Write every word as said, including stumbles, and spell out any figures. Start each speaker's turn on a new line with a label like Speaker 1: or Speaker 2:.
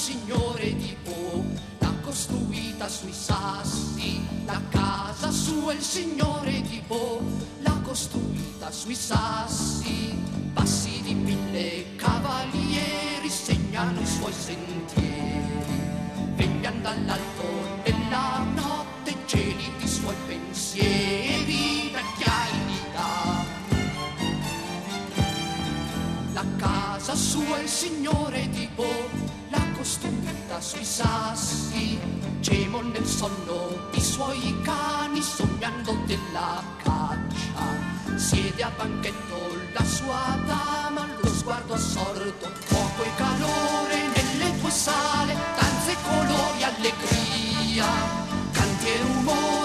Speaker 1: signore di Po, l'ha costruita sui sassi. La casa sua il signore di Po, l'ha costruita sui sassi. Passi di mille cavalieri segnano i suoi sentieri. Veglian dall'alto della notte gelidi i suoi pensieri, vecchiai di là. La casa sua il signore di Po, l'ha costruita sui sassi. Gemo nel sonno i suoi cani sognando della caccia. Siede a banchetto la sua dama, lo sguardo assorto, fuoco e calore nelle tue sale, danze, colori, allegria, canti e rumori.